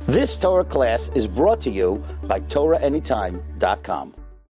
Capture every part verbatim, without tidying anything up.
This Torah class is brought to you by Torah Anytime dot com.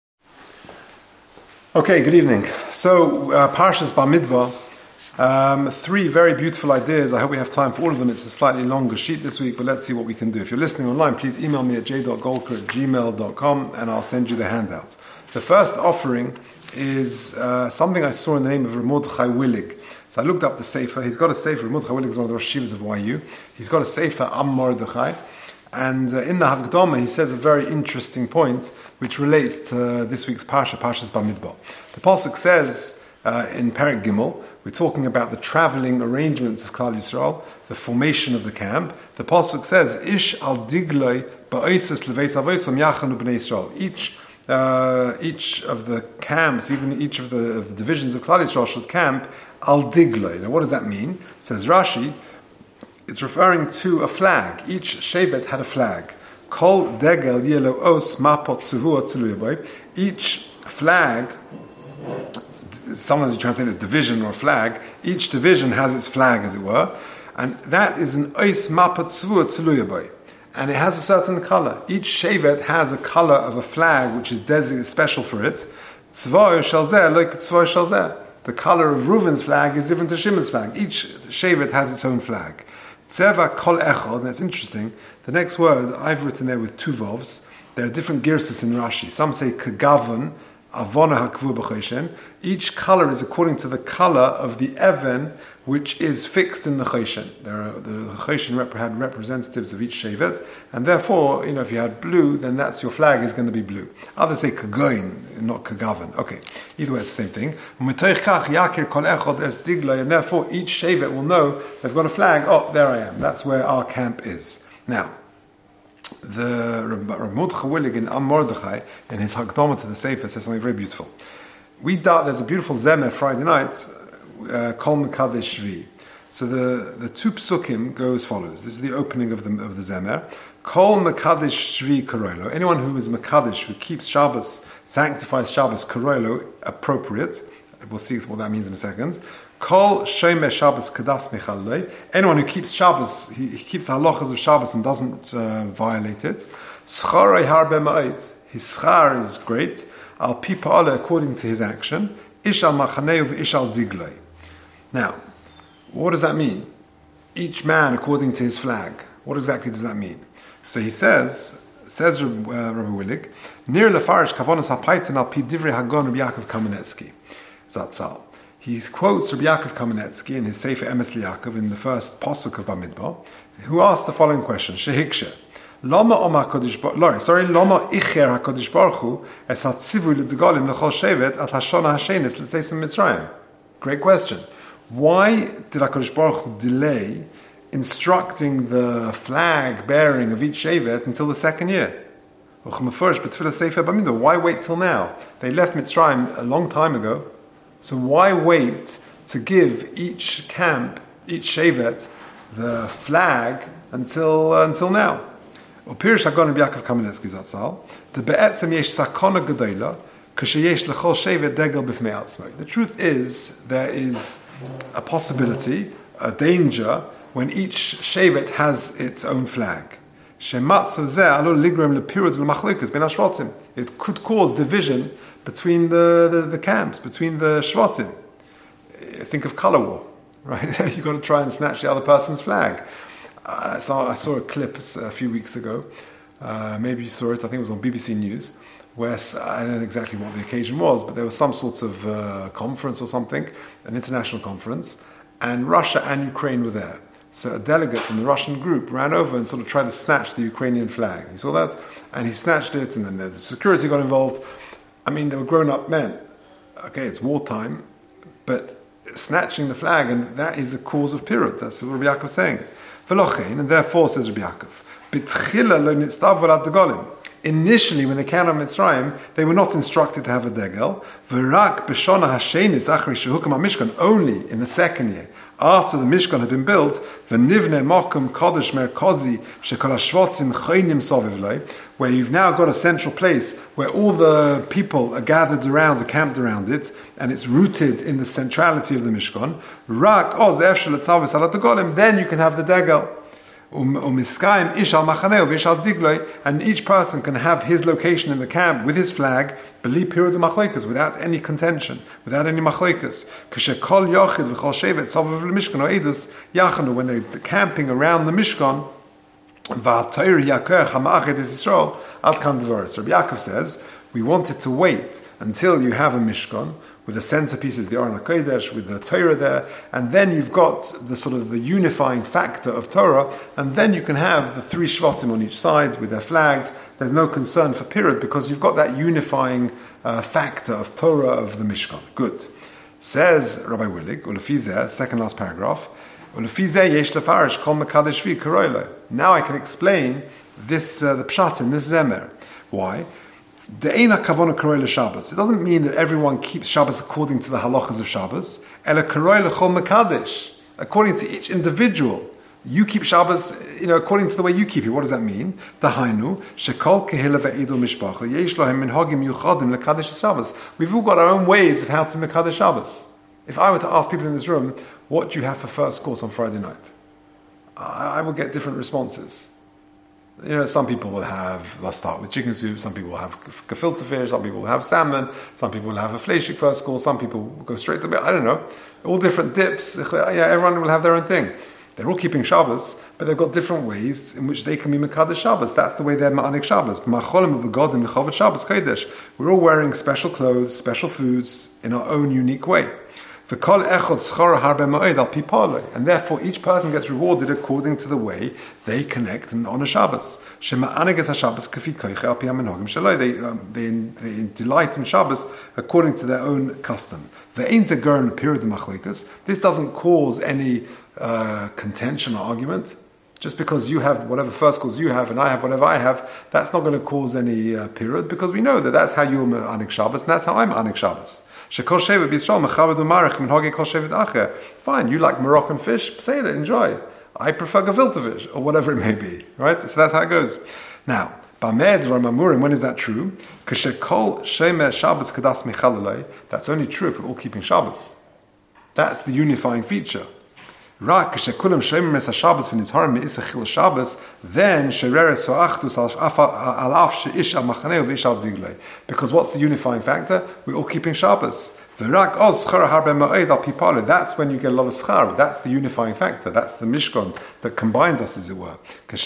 Okay, good evening. So, uh, Parshas Bamidbar, um, three very beautiful ideas. I hope we have time for all of them. It's a slightly longer sheet this week, but let's see what we can do. If you're listening online, please email me at j dot golker at gmail dot com and I'll send you the handouts. The first offering is uh, something I saw in the name of Rav Mordechai Willig. So I looked up the Sefer. He's got a Sefer. Rav Mordechai Willig is one of the Rosh Yeshivas of Y U. He's got a Sefer, Am Mordechai. And uh, in the Hagdama, he says a very interesting point which relates to uh, this week's Parsha, Parshas Bamidbar. The Pasuk says uh, in Perek Gimel, we're talking about the traveling arrangements of Klal Yisrael, the formation of the camp. The Pasuk says, Ish al digloi ba'oisus leveis avosom yachanu b'nei Yisrael. Each uh, each of the camps, even each of the, of the divisions of Klal Yisrael should camp al digloi. Now what does that mean? Says Rashi, it's referring to a flag. Each shevet had a flag. Kol degel yelo os mapot tzuvua tuluyaboy. Each flag, sometimes you translate it as division or flag, each division has its flag, as it were, and that is an os mapot tzuvua tuluyaboy. And it has a certain color. Each shevet has a color of a flag which is designated special for it. Tzvoy shalzeh loik tzvoy shalzeh. The color of Reuven's flag is different to Shimon's flag. Each shevet has its own flag. Tzeva kol echad, and that's interesting. The next word I've written there with two vovs. There are different girses in Rashi. Some say kagavan, avona hakvu b'choshen. Each color is according to the color of the even which is fixed in the choshen. There are the choshen rep- had representatives of each shevet, and therefore, you know, if you had blue, then that's your flag is going to be blue. Others say kagain, not kagavan. Okay, either way, it's the same thing. And therefore, each shevet will know they've got a flag. Oh, there I am. That's where our camp is. Now, the Rav Mordechai Willig in Am Mordechai, in his Hagdama to the Sefer, says something very beautiful. We da- there's a beautiful Zemeh Friday night, uh, Kol Mekadesh Shvi. So the, the two psukim go as follows. This is the opening of the of the Zemer. Kol Mekadesh Shvi Karoilo. Anyone who is Mekadesh, who keeps Shabbos, sanctifies Shabbos Karoilo, appropriate. We'll see what that means in a second. Kol Shomeh Shabbos Kadas Mechalei. Anyone who keeps Shabbos, he, he keeps the halachas of Shabbos and doesn't uh, violate it. Scharei Harbe Ma'it. His schar is great. Al Pi Pa'ale, according to his action. Ish al Machaneu v'ish al Diglei. Now, what does that mean? Each man according to his flag. What exactly does that mean? So he says, says uh, Rabbi Willig, Nir lefarish kavonas ha'paitan al pi divrei hagon Rabbi Yaakov Kamenetsky. Zatzal. He quotes Rabbi Yaakov Kamenetsky in his Sefer Emes Liyaakov in the first pasuk of Bamidbar, who asked the following question: Shehikshe, Lama Oma Kodesh Baruch, sorry, Lama Icher Hakadosh Baruch Hu es hatzivu l'degalim l'chol shevet at hashona hashenis l'seisem Mitzrayim. Great question. Why did Hakadosh Baruch Hu delay instructing the flag bearing of each shevet until the second year? Why wait till now? They left Mitzrayim a long time ago. So why wait to give each camp, each shevet, the flag until uh, until now? Upirish Hagon Yaakov Kamenetsky Zatzal. The be'etzem yesh sakona gedola kasheyesh lechol shevet degel b'fnei atzmai. The truth is there is a possibility, a danger when each shevet has its own flag. Shematzav zeh alol ligrem lepirud v'machlokas ben hashvatim. It could cause division between the, the, the camps, between the shvatim. Think of color war, right? You've got to try and snatch the other person's flag. Uh, I, saw, I saw a clip a few weeks ago, uh, maybe you saw it, I think it was on B B C News, where, I don't know exactly what the occasion was, but there was some sort of uh, conference or something, an international conference, and Russia and Ukraine were there. So a delegate from the Russian group ran over and sort of tried to snatch the Ukrainian flag. You saw that? And he snatched it, and then the security got involved. I mean, they were grown-up men. Okay, it's wartime, but snatching the flag, and that is a cause of pirut. That's what Rabbi Yaakov is saying. And therefore, says Rabbi Yaakov, initially, when they came out of Mitzrayim, they were not instructed to have a degel. Only in the second year, after the Mishkan had been built, where you've now got a central place where all the people are gathered around, are camped around it, and it's rooted in the centrality of the Mishkan, then you can have the degel. umiskayim ish al machaneh v'ish al digloi, and each person can have his location in the camp with his flag, beli periods of machlokas, without any contention, without any machlokas. K'shekol yochid v'chol shevet sovav l'mishkan o edus yachanu, when they're camping around the Mishkan, v'atayr yaker hama'achet is Yisrael ad kan devaris. Rabbi Yaakov says, we wanted to wait until you have a Mishkan, with the centerpieces, the Aron HaKodesh, with the Torah there, and then you've got the sort of the unifying factor of Torah, and then you can have the three Shvatim on each side with their flags. There's no concern for period because you've got that unifying uh, factor of Torah of the Mishkan. Good. Says Rabbi Willig, Ulefizeh, second last paragraph, Ulefizeh yesh lefarish kol mekadesh vi karoyle. Now I can explain this, uh, the pshat in this zemer. Why? De'ena kavona karoi l'Shabbos. It doesn't mean that everyone keeps Shabbos according to the halachas of Shabbos. Ela karoi l'chol mekadesh. According to each individual, you keep Shabbos, you know, according to the way you keep it. What does that mean? Dahainu shekol kehila ve'edu mishpacha yesh lohem minhagim yuchadim lekadesh Shabbos. We've all got our own ways of how to mekadesh Shabbos. If I were to ask people in this room, what do you have for first course on Friday night? I, I will get different responses. You know, some people will have, let's start with chicken soup, some people will have gefilte fish, some people will have salmon, some people will have a fleischig first course, some people will go straight to bed, I don't know. All different dips, yeah, everyone will have their own thing. They're all keeping Shabbos, but they've got different ways in which they can be Mekadesh Shabbos. That's the way they're Ma'anik Shabbos. We're all wearing special clothes, special foods, in our own unique way. And therefore each person gets rewarded according to the way they connect and honor Shabbos. They, um, they, they delight in Shabbos according to their own custom. This doesn't cause any uh, contention or argument. Just because you have whatever first cause you have and I have whatever I have, that's not going to cause any uh, period, because we know that that's how you're Ma'anik Shabbos and that's how I'm Ma'anik Shabbos. Fine, you like Moroccan fish, say it, enjoy. I prefer gefilte fish, or whatever it may be. Right? So that's how it goes. Now, when is that true? That's only true if we're all keeping Shabbos. That's the unifying feature. Then because what's the unifying factor? We're all keeping Shabbos. That's when you get a lot of schar. That's the unifying factor. That's the mishkan that combines us, as it were.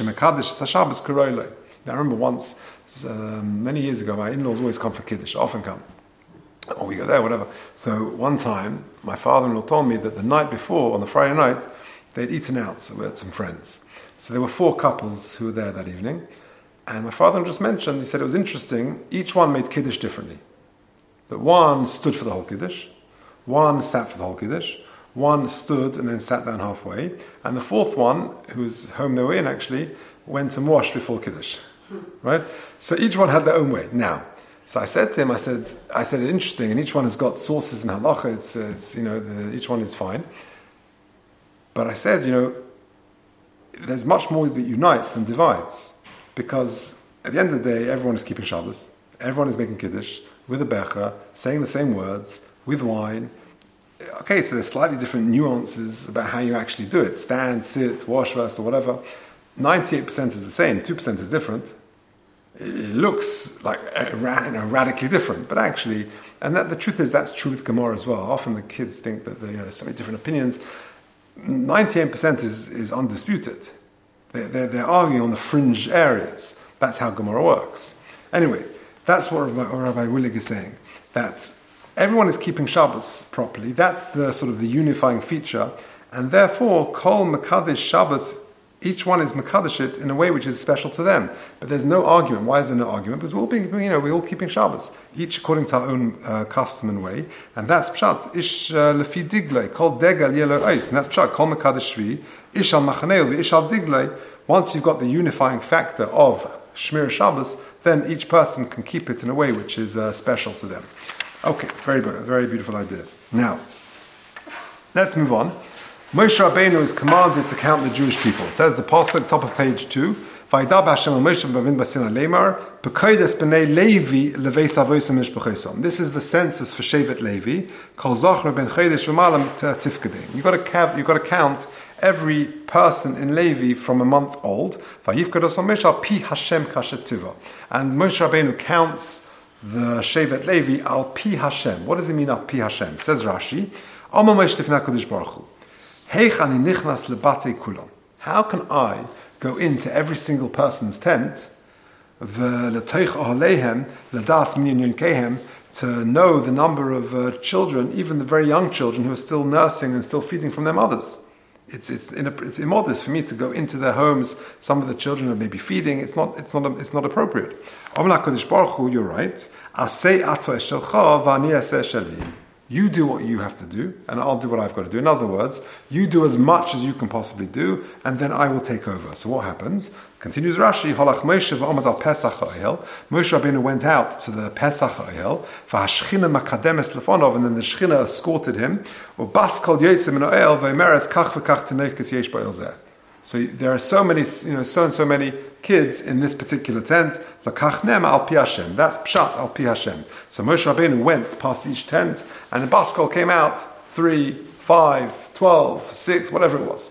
Now I remember once, um, many years ago, my in-laws always come for Kiddush, often come. Or we go there, whatever. So one time, my father-in-law told me that the night before, on the Friday night, they'd eaten out, so we had some friends. So there were four couples who were there that evening, and my father-in-law just mentioned, he said it was interesting, each one made Kiddush differently. That one stood for the whole Kiddush, one sat for the whole Kiddush, one stood and then sat down halfway, and the fourth one, whose home they were in actually, went and washed before Kiddush. Right? So each one had their own way. Now, so I said to him, I said, I said, it's interesting, and each one has got sources in halacha. It's, it's you know, the, each one is fine. But I said, you know, there's much more that unites than divides, because at the end of the day, everyone is keeping Shabbos, everyone is making Kiddush with a becher, saying the same words with wine. Okay, so there's slightly different nuances about how you actually do it: stand, sit, wash first, or whatever. ninety-eight percent is the same, two percent is different. It looks like you know, radically different, but actually, and that the truth is that's true with Gemara as well. Often the kids think that you know, there's so many different opinions. ninety-eight percent is, is undisputed. They're, they're, they're arguing on the fringe areas. That's how Gemara works. Anyway, that's what Rabbi Willig is saying. That everyone is keeping Shabbos properly. That's the sort of the unifying feature, and therefore, Kol Mekadesh Shabbos. Each one is Mekadesh it in a way which is special to them. But there's no argument. Why is there no argument? Because we're all being, you know, we're all keeping Shabbos, each according to our own uh, custom and way. And that's Pshat. Ish lefi diglei, kol degal yelo ois. And that's Pshat. Kol Mekadesh shvi, ish al machaneu, ish al diglei. Once you've got the unifying factor of Shmir Shabbos, then each person can keep it in a way which is uh, special to them. Okay, very, very beautiful idea. Now, let's move on. Moshe Rabbeinu is commanded to count the Jewish people. It says the pasuk, top of page two, Vayidab Hashem al Moshe b'avin b'sinai leimar, b'koides b'nei Levi leveis avosim mishpachosom. This is the census for Shevet Levi. Kol zochra ben chodesh v'malam tifkedei. You've got to count. You've got to count every person in Levi from a month old. And Moshe Rabbeinu counts the Shevet Levi al pi Hashem. What does it mean al pi Hashem? Says Rashi, how can I go into every single person's tent to know the number of uh, children, even the very young children who are still nursing and still feeding from their mothers? It's it's it's immodest for me to go into their homes. Some of the children are maybe feeding. It's not it's not it's not appropriate. You're right. You do what you have to do, and I'll do what I've got to do. In other words, you do as much as you can possibly do, and then I will take over. So what happened? Continues Rashi, Holach Moshe v'omad al Pesach ha'ohel. Moshe Rabbeinu went out to the Pesach ha'ohel, v'hashchina makademes lefonov, and then the Shechina escorted him, u'bas kol yotzei min ha'ohel, v'emeres kach v'kach tenekes yesh ba'ohel zeh. So there are so many, you know, so and so many kids in this particular tent. L'kachnem al pi Hashem. That's pshat al pi Hashem. So Moshe Rabbeinu went past each tent, and the baskol came out three, five, twelve, six, whatever it was.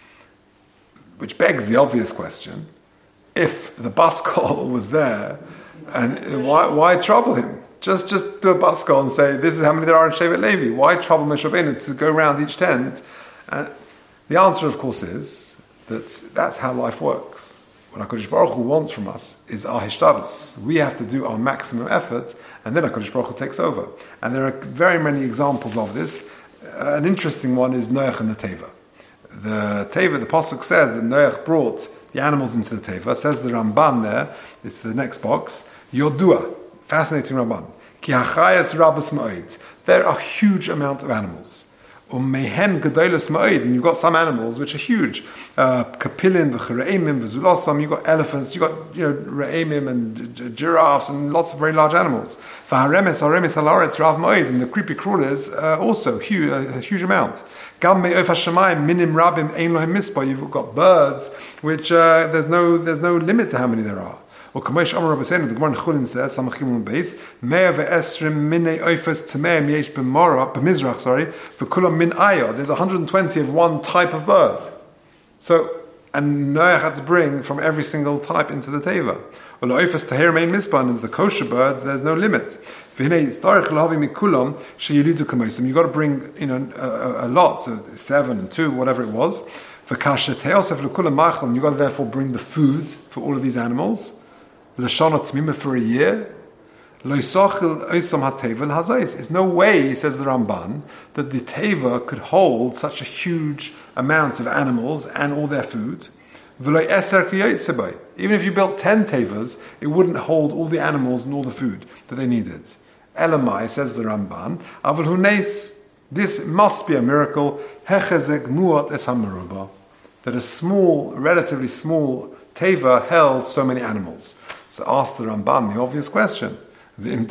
Which begs the obvious question: if the baskol was there, and why why trouble him? Just just do a baskol and say, this is how many there are in Shevet Levi. Why trouble Moshe Rabbeinu to go around each tent? And the answer, of course, is that that's how life works. What HaKadosh Baruch Hu wants from us is our hishtadlus. We have to do our maximum effort, and then HaKadosh Baruch Hu takes over. And there are very many examples of this. Uh, an interesting one is Noach and the Teva. The Teva, the Pasuk says that Noach brought the animals into the Teva. Says the Ramban there, it's the next box, Yodua, fascinating Ramban. Ki hachayas rabas ma'id. There are a huge amount of animals. Umehen gedolos ma'id, and you've got some animals which are huge. Uh, Kapilin, v'chereimim, v'zulosam, you've got elephants, you've got, you know, re'imim and g- giraffes and lots of very large animals. V'haremes, haremes halaretz rav ma'id, and the creepy crawlers uh, also huge, a huge amount. Gam me'of hashamayim minim rabim ein lohem mispa, you've got birds which uh, there's no there's no limit to how many there are. Or Kamesh Amar Rabbi Seinu, the Gemara in Chulin says, Samachim on base, Mea ve'esrim minei oifes t'meim yesh b'mora, b'mizrach, sorry, v'kulam min ayah. There's one hundred twenty of one type of bird. So, and Noach had to bring from every single type into the Teva. Or oifes tahir mein mispan, and the kosher birds, there's no limit. V'hinei yitztarech l'havi mikulam she'yilidu kamosim. You've got to bring, you know, a, a, a lot, so seven and two, whatever it was. V'kasha teosef l'kulam machal, you've got to therefore bring the food for all of these animals. L'shana tmima for a year. There's no way, he says the Ramban, that the Teva could hold such a huge amount of animals and all their food. Even if you built ten Tevas, it wouldn't hold all the animals and all the food that they needed. Elamai, says the Ramban, this must be a miracle, that a small, relatively small Teva held so many animals. So ask the Ramban the obvious question. If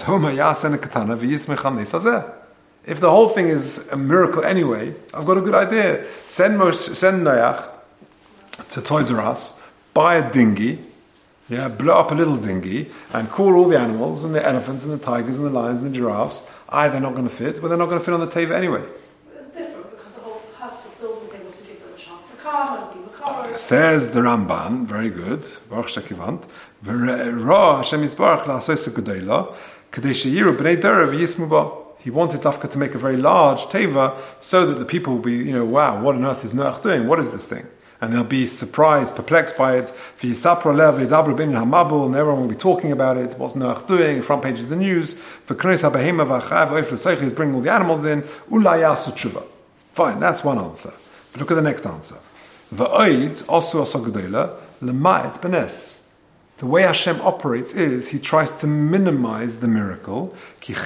the whole thing is a miracle anyway, I've got a good idea. Send Moshe, send Noach to Toys R Us, buy a dinghy, yeah, blow up a little dinghy, and call all the animals, and the elephants, and the tigers, and the lions, and the giraffes. Aye, they're not going to fit, but they're not going to fit on the Teva anyway. It's different because the whole purpose of building thing was to give them a chance to come and be with cars. Says the Ramban, very good. Baruch Shekivant. Ra Hashem Yisbarach la'asos gedola, kadei sheyiru b'nei dora v'yismu ba. He wanted Dafka to make a very large teva so that the people will be, you know, wow, what on earth is Noach doing? What is this thing? And they'll be surprised, perplexed by it. V'yisapro lev v'yidabru b'in hamabul, and everyone will be talking about it. What's Noach doing? Front page of the news. V'knois ha'behema v'achav v'oif l'soich, he's bringing all the animals in. Ulai yasu tshuva. Fine, that's one answer. But look at the next answer. V'oid osu osa gedola l'ma'et b'nes. The way Hashem operates is He tries to minimize the miracle.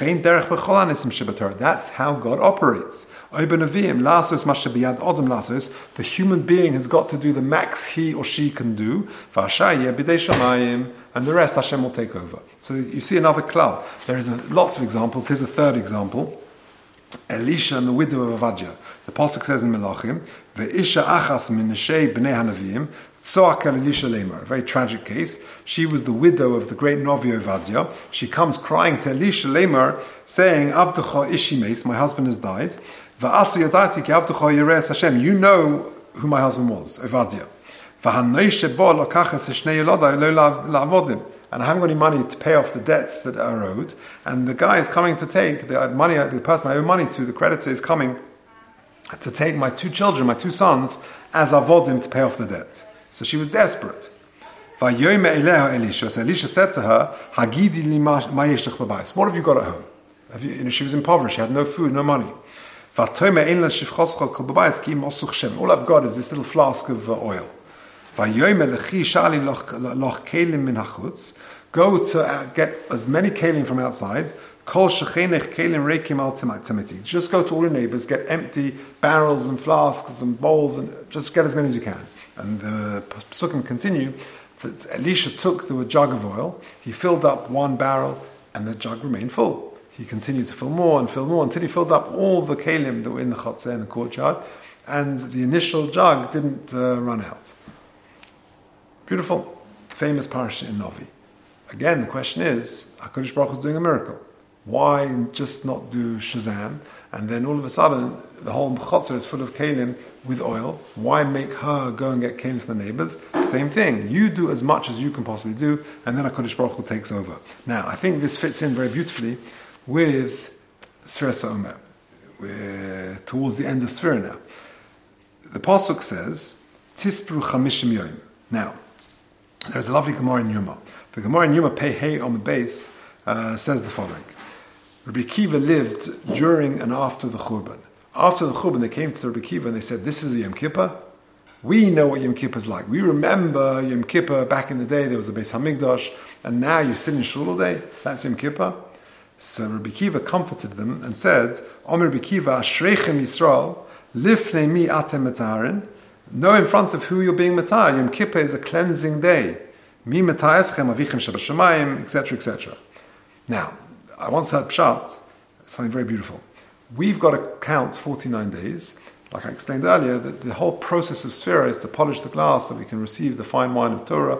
That's how God operates. The human being has got to do the max he or she can do, and the rest Hashem will take over. So you see another klal. There is lots of examples. Here's a third example. Elisha and the widow of Avadia. The pasuk says in Melachim, "Ve'isha achas min neshei bnei hanavim tzoak el Elisha leimar." A very tragic case. She was the widow of the great Novi Avadia. She comes crying to Elisha leimar, saying, "Avducha ishi meis, my husband has died. Va'asu yadati ki avducha yireis Hashem." You know who my husband was, Ovadia. And I haven't got any money to pay off the debts that are owed. And the guy is coming to take the money, the person I owe money to, the creditor is coming to take my two children, my two sons, as avodim to pay off the debt. So she was desperate. So Elisha said to her, Hagidi li ma yesh lech b'bayis. What have you got at home? Have you, you know, she was impoverished. She had no food, no money. All I've got is this little flask of uh, oil. Go to uh, get as many kelim from outside. Just go to all your neighbors, get empty barrels and flasks and bowls, and just get as many as you can. And the Pesukim continue that Elisha took the jug of oil, he filled up one barrel, and the jug remained full. He continued to fill more and fill more until he filled up all the kelim that were in the chotzeh, in the courtyard, and the initial jug didn't uh, run out. Beautiful, famous parasha in Novi. Again, the question is, HaKadosh Baruch Hu is doing a miracle. Why just not do Shazam, and then all of a sudden the whole chotzeh is full of kelim with oil? Why make her go and get kelim from the neighbors? Same thing. You do as much as you can possibly do, and then HaKadosh Baruch Hu takes over. Now, I think this fits in very beautifully with Sfiras HaOmer. We're towards the end of Sfira now. The Pasuk says, Tispru Chamishim Yoim. Now, there's a lovely Gemara in Yuma. The Gemara in Yuma, Pei Hei on the base, uh, says the following. Rabbi Kiva lived during and after the Churban. After the Churban, they came to Rabbi Kiva and they said, this is the Yom Kippur. We know what Yom Kippur is like. We remember Yom Kippur back in the day, there was a Beis HaMikdash, and now you sit in shul all day. That's Yom Kippur. So Rabbi Kiva comforted them and said, Omer Rabbi Kiva, Ashreichem Yisrael, Lifnei mi atem metaharin. Know in front of who you're being metahar. Yom Kippur is a cleansing day. Mi metaeschem avichem shabashamayim, et cetera, et cetera. Now, I once heard pshat, something very beautiful. We've got to count forty-nine days. Like I explained earlier, that the whole process of Sfira is to polish the glass so we can receive the fine wine of Torah.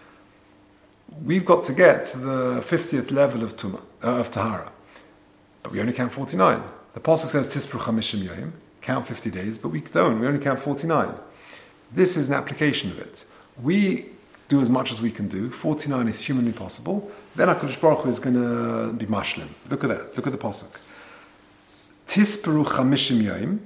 We've got to get to the fiftieth level of Tumah, uh, of Tahara. But we only count forty-nine. The Pasuk says, Tispru Chamishim Yoim, count fifty days, but we don't. We only count forty-nine. This is an application of it. We do as much as we can do. forty-nine is humanly possible. Then HaKadosh Baruch Hu is going to be mashlim. Look at that. Look at the Pasuk. Tispru Chamishim Yoim,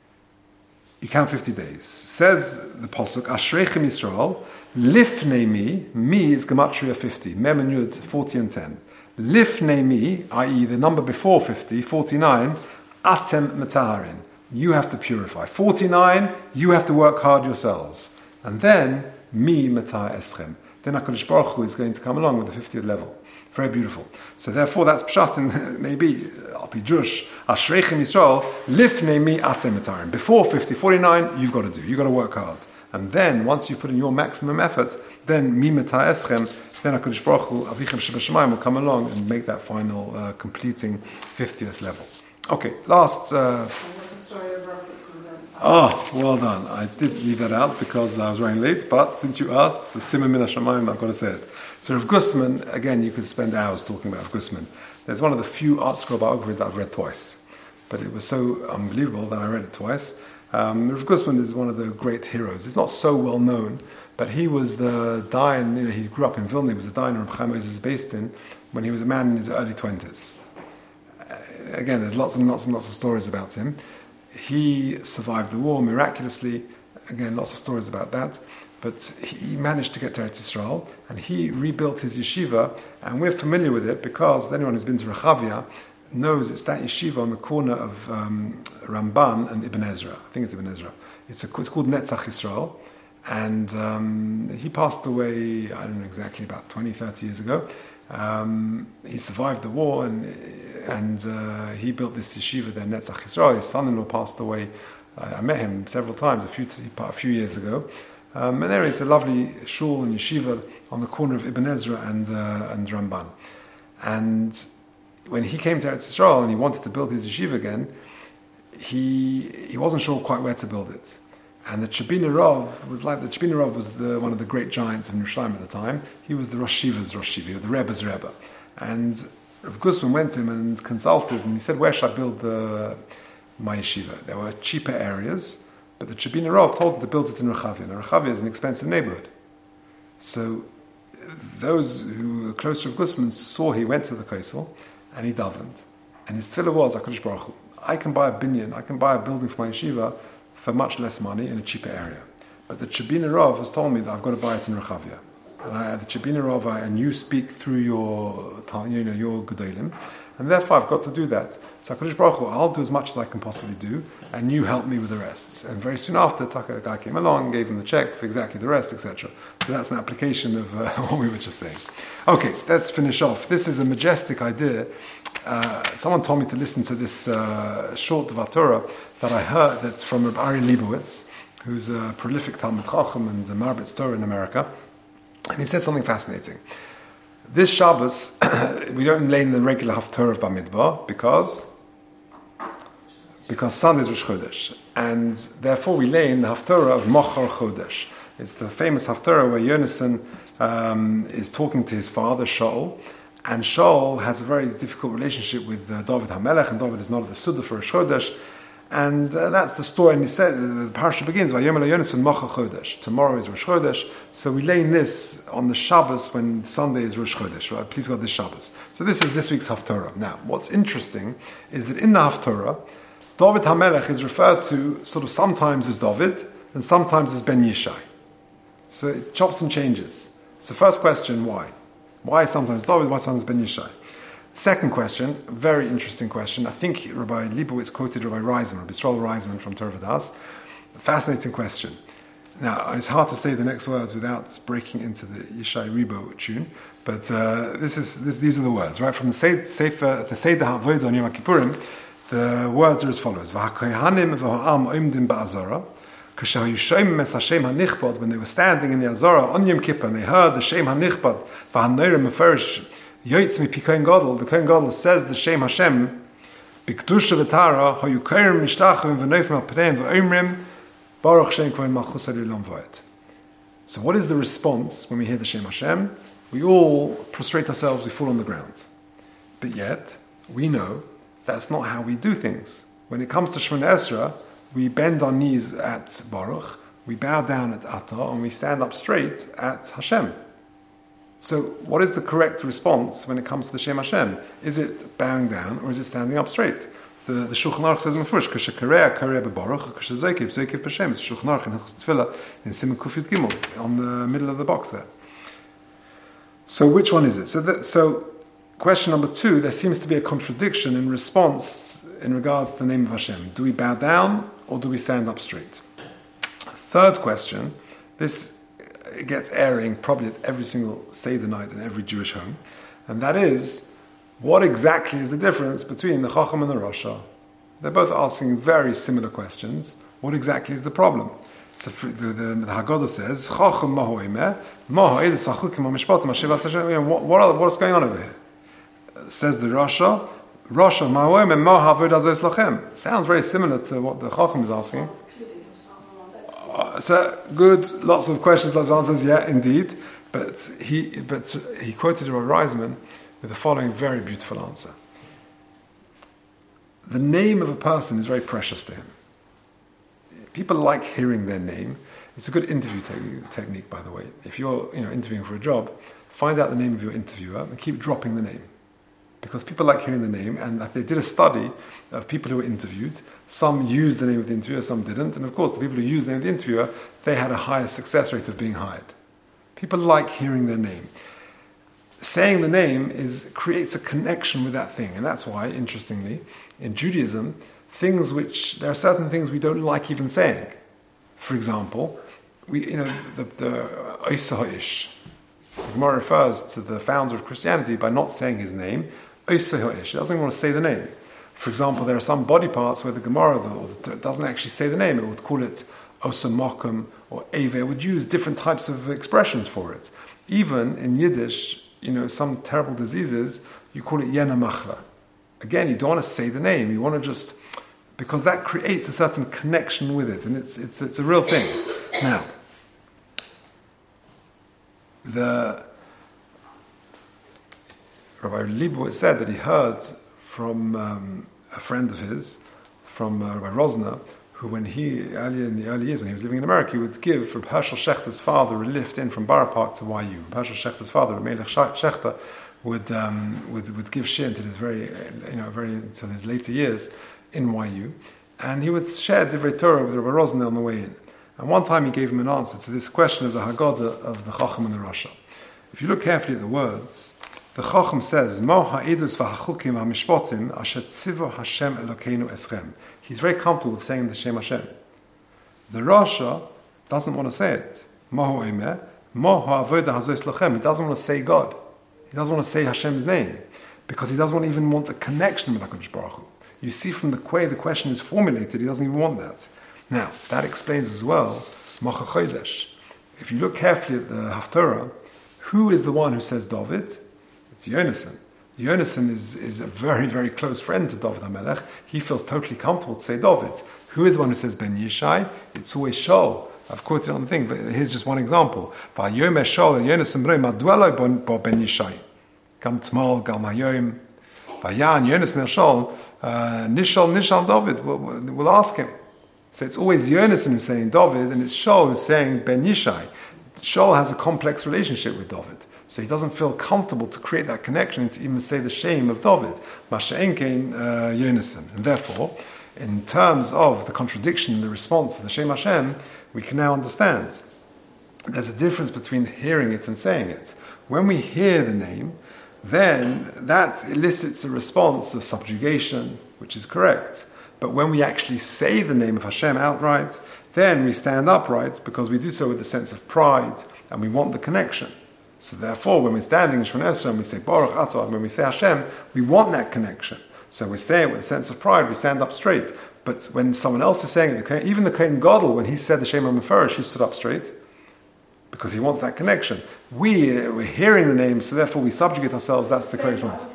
you count fifty days. Says the Pasuk, Ashreichem Yisrael, Lifnei mi, mi is Gematria fifty, Mem and Yud, forty and ten. Lifnei mi, that is the number before fifty, forty-nine, Atem Metaharin. You have to purify. forty-nine, you have to work hard yourselves. And then, mi Metah Eschem. Then HaKadosh Baruch Hu is going to come along with the fiftieth level. Very beautiful. So therefore, that's pshat, and maybe, I'll be Jewish, Ashreichem Yisrael, Lifnei mi Atem Metaharin. Before fifty, forty-nine, you've got to do. You've got to work hard. And then, once you put in your maximum effort, then mi Metah Eschem, then HaKadosh Baruch Hu, Avichem Shebashamayim, will come along and make that final uh, completing fiftieth level. Okay, last... Uh, What's the story of Rav Gutzman then? oh, well done. I did leave that out because I was running late, but since you asked, it's a Simon Min HaShamayim, I've got to say it. So Rav Gutzman, again, you could spend hours talking about Rav Gutzman. There's one of the few art scroll biographies that I've read twice, but it was so unbelievable that I read it twice. Um, Rav Gutzman is one of the great heroes. He's not so well known, but he was the Dayan, you know, he grew up in Vilna, he was the Dayan Reb Chaim Moses based in when he was a man in his early twenties. Uh, again, there's lots and lots and lots of stories about him. He survived the war miraculously. Again, lots of stories about that. But he managed to get to Eretz Yisrael, and he rebuilt his yeshiva, and we're familiar with it because anyone who's been to Rechavia knows it's that yeshiva on the corner of um, Ramban and Ibn Ezra. I think it's Ibn Ezra. It's, a, it's called Netzach Yisrael, and um, he passed away, I don't know exactly, about twenty, thirty years ago. Um, he survived the war, and and uh, he built this yeshiva there, Netzach Yisrael. His son-in-law passed away. I, I met him several times a few a few years ago. Um, and there is a lovely shul and yeshiva on the corner of Ibn Ezra and uh, and Ramban. And when he came to Eretz Yisrael and he wanted to build his yeshiva again, he he wasn't sure quite where to build it. And the Chabina Rav was like the Chabina Rav was the, one of the great giants of Yerushalayim at the time. He was the Rosh Shiva's Rosh Shiva, the Rebbe's Rebbe. And Rav Gutzman went to him and consulted, and he said, "Where should I build the my yeshiva?" There were cheaper areas, But the Chabina Rav told him to build it in Rechavia. Now, Rechavia is an expensive neighborhood. So those who were close to Rav Gusman saw he went to the Kaisel and he davened. And his tefillah was, HaKadosh Baruch Hu, I can buy a binyan, I can buy a building for my yeshiva for much less money in a cheaper area. But the Chabina Rav has told me that I've got to buy it in Rechavia. And I, the Chabina Rav, I, and you speak through your, you know, your Gedolim, and therefore I've got to do that. So HaKadosh Baruch Hu, I'll do as much as I can possibly do, and you help me with the rest. And very soon after, a guy came along, gave him the check for exactly the rest, et cetera. So that's an application of uh, what we were just saying. Okay, let's finish off. This is a majestic idea. Uh, someone told me to listen to this uh, short Dvar Torah that I heard that's from Rabbi Ari Leibowitz, who's a prolific Talmud Chacham and a Marbitz Torah in America. And he said something fascinating. This Shabbos, we don't lay in the regular Haftorah of Bamidbar because because Sunday is Rosh Chodesh, and therefore we lay in the Haftorah of Mochar Chodesh. It's the famous Haftorah where Yonasan um, is talking to his father Shaul, and Shaul has a very difficult relationship with uh, David HaMelech, and David is not at the Suda for Rosh Chodesh. And uh, that's the story. And he said, the, the parasha begins, Vayom el Yonasan Mocha Chodesh. Tomorrow is Rosh Chodesh. So we lay in this on the Shabbos when Sunday is Rosh Chodesh. Right? Please God, this Shabbos. So this is this week's Haftorah. Now, what's interesting is that in the Haftorah, David HaMelech is referred to sort of sometimes as David and sometimes as Ben Yishai. So it chops and changes. So first question, why? Why sometimes David, why sometimes Ben Yishai? Second question, very interesting question. I think Rabbi Leibowitz quoted Rabbi Reisman, Rabbi Yisrael Reisman from Torah Vodaas. Fascinating question. Now, it's hard to say the next words without breaking into the Yishai Rebo tune, but uh, this is this, these are the words, right? From the Sefer, the Seder HaAvodah on Yom Kippurim, the words are as follows: V'hakohanim v'ha'am oimdim ba'azara. When they were standing in the Azara on Yom Kippur, and they heard the Shem HaNichbad, v'ha'noirem meferish, Yoitz mi Kohen Gadol, the Kohen Gadol says the Shem Hashem, B'kedusha v'tara, ha'yukarim mishtachim v'noifim al-pereim v'omrim, Baruch Shem Kohen Malchus Ha'olam V'oed. So what is the response when we hear the Shem Hashem? We all prostrate ourselves, we fall on the ground. But yet, we know that's not how we do things. When it comes to Shemona Esrei, we bend our knees at Baruch, we bow down at Atah, and we stand up straight at Hashem. So, what is the correct response when it comes to the Shem Hashem? Is it bowing down or is it standing up straight? The, the Shulchan Aruch says in the first, "Kashekareh kareh bebaruch, kashezokev zokev b'Shem." It's Shulchan Aruch in Hilchos Tefillah in Siman Kuf Yud Gimel on the middle of the box there. So, which one is it? So, that, so question number two: there seems to be a contradiction in response in regards to the name of Hashem. Do we bow down or do we stand up straight? Third question: this. It gets airing probably at every single Seder night in every Jewish home, and that is, what exactly is the difference between the Chacham and the Rasha? They're both asking very similar questions. What exactly is the problem? So the, the, the Haggadah says, Chacham mahoimeh, mahoidus v'chukim ha'mishpatim ha'shivas Hashem. What what are, what's going on over here? Says the Rasha, Rasha mahoimeh mahavod azos lachem. Sounds very similar to what the Chacham is asking. Uh, so good, lots of questions, lots of answers. Yeah, indeed. But he, but he quoted Rabbi Reisman with the following very beautiful answer: the name of a person is very precious to him. People like hearing their name. It's a good interview te- technique, by the way. If you're, you know, interviewing for a job, find out the name of your interviewer and keep dropping the name, because people like hearing the name. And they did a study of people who were interviewed. Some used the name of the interviewer, some didn't. And of course, the people who used the name of the interviewer, they had a higher success rate of being hired. People like hearing their name. Saying the name is creates a connection with that thing. And that's why, interestingly, in Judaism, things which, there are certain things we don't like even saying. For example, we, you know, the, the Oisa Ha'ish. The Gemara refers to the founder of Christianity by not saying his name, Oisa Ha'ish. It doesn't even want to say the name. For example, there are some body parts where the Gemara or the, doesn't actually say the name. It would call it Osamokum or Eve. It would use different types of expressions for it. Even in Yiddish, you know, some terrible diseases, you call it Yena Machla. Again, you don't want to say the name. You want to just, because that creates a certain connection with it, and it's it's it's a real thing. Now, the Rabbi Leibowitz said that he heard from um, a friend of his, from uh, Rabbi Rosner, who, when he, earlier in the early years, when he was living in America, he would give Reb Hershel Schechter's father a lift in from Borough Park to Y U. Reb Hershel Schechter's father, Reb Melech Schechter, would, um, would would give shir into his very, you know, very until his later years in Y U, and he would share Divrei Torah with Rabbi Rosenthal on the way in. And one time he gave him an answer to this question of the Haggadah of the Chacham and the Rasha. If you look carefully at the words, the Chacham says, Mo ha'idus v'hachukim ha'mishpotim asher tzivu Hashem Elokeinu eschem. He's very comfortable with saying the Shem Hashem. The Rasha doesn't want to say it. Mo ha'omer, mo ha'avodah hazos lochem. He doesn't want to say God. He doesn't want to say Hashem's name because he doesn't want, even want a connection with HaKadosh Baruch Hu. You see from the way the question is formulated, he doesn't even want that. Now, that explains as well, Mocha Chodesh. If you look carefully at the Haftarah, who is the one who says David? It's Yonasan. Yonasan is, is a very, very close friend to David HaMelech. He feels totally comfortable to say David. Who is the one who says Ben Yishai? It's always Shaul. I've quoted on the thing, but here's just one example. V'hayomer Shaul Yonasan b'rei madweloi bo Ben Yishai. Gam Tmal, Gam Hayoim. V'yan Yonasan el Shaul, Nishal, Nishal David. We'll, we'll ask him. So it's always Yonasan who's saying David, and it's Shaul who's saying Ben Yishai. Shaul has a complex relationship with David, so he doesn't feel comfortable to create that connection and to even say the shame of David. Masha'en kein Yonasan. And therefore, in terms of the contradiction in the response to the Shem Hashem, we can now understand there's a difference between hearing it and saying it. When we hear the name, then that elicits a response of subjugation, which is correct. But when we actually say the name of Hashem outright, then we stand upright because we do so with a sense of pride and we want the connection. So therefore, when we're standing in Shemona Esrei and we say Baruch Atah, and when we say Hashem, we want that connection. So we say it with a sense of pride, we stand up straight. But when someone else is saying it, even the Kohen Gadol, when he said the Shem HaMefarish, he stood up straight because he wants that connection. We, uh, we're hearing the name, so therefore we subjugate ourselves. That's the correct one.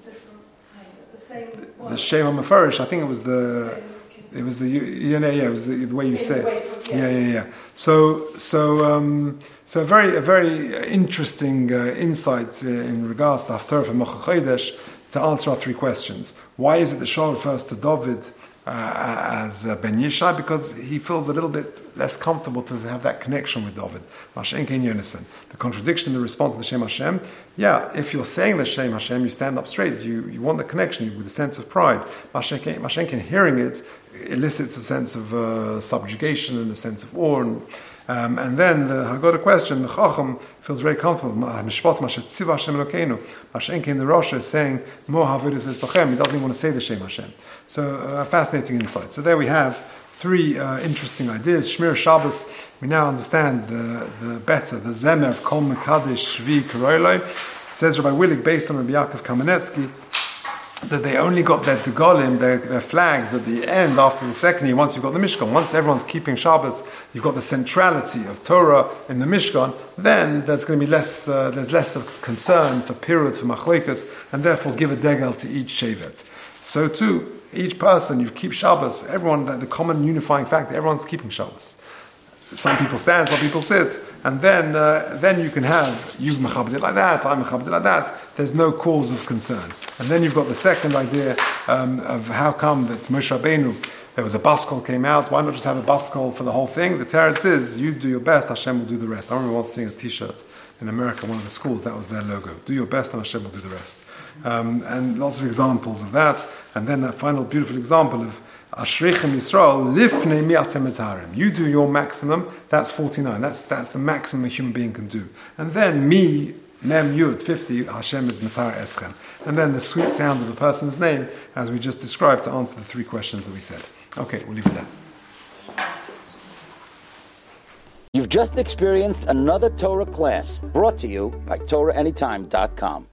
The Shem HaMefarish, I think it was the, it was the, yeah, yeah, it was the, the way you say it. Yeah, yeah, yeah. So, so, um, so a very, a very interesting uh, insight uh, in regards to Haftarah from Mocha Chodesh to answer our three questions. Why is it that Shaul refers to David Uh, as uh, Ben Yishai? Because he feels a little bit less comfortable to have that connection with David. Masha'en kein Yonasan. The contradiction in the response to the Shem Hashem, yeah, if you're saying the Shem Hashem, you stand up straight, you, you want the connection with a sense of pride. Masha'en kein, hearing it elicits a sense of uh, subjugation and a sense of awe. And, um, and then the Haggadah question, the Chacham feels very comfortable. Masha'en kein, the Rosh is saying, Mo ha'avodas lochem. He doesn't even want to say the Shem Hashem. So a uh, fascinating insight. So there we have three uh, interesting ideas. Shmir Shabbos, we now understand the, the better, the Zemer of Kol Mekadesh Shvi Karoiloi. Says Rabbi Willig, based on Rabbi Yaakov Kamenetsky, that they only got their Degalim, their, their flags, at the end after the second year, once you've got the Mishkan. Once everyone's keeping Shabbos, you've got the centrality of Torah in the Mishkan, then there's going to be less, uh, there's less of concern for Pirut, for Machlokas, and therefore give a Degel to each Shevet. So too, each person, you keep Shabbos, everyone, the common unifying factor, everyone's keeping Shabbos. Some people stand, some people sit, and then uh, then you can have, you mechabed it like that, I mechabed it like that, there's no cause of concern. And then you've got the second idea um, of how come that Moshe Rabbeinu, there was a baskol came out, why not just have a baskol for the whole thing? The teretz is, you do your best, Hashem will do the rest. I remember once seeing a t-shirt in America, one of the schools, that was their logo. Do your best and Hashem will do the rest. Um, and lots of examples of that. And then that final beautiful example of Ashreichem Yisrael, Lifnei mi'atem etarim. You do your maximum, that's forty-nine. That's that's the maximum a human being can do. And then mi, mem yud, fifty, Hashem is metar eschem. And then the sweet sound of the person's name, as we just described, to answer the three questions that we said. Okay, we'll leave it there. You've just experienced another Torah class brought to you by Torah Anytime dot com.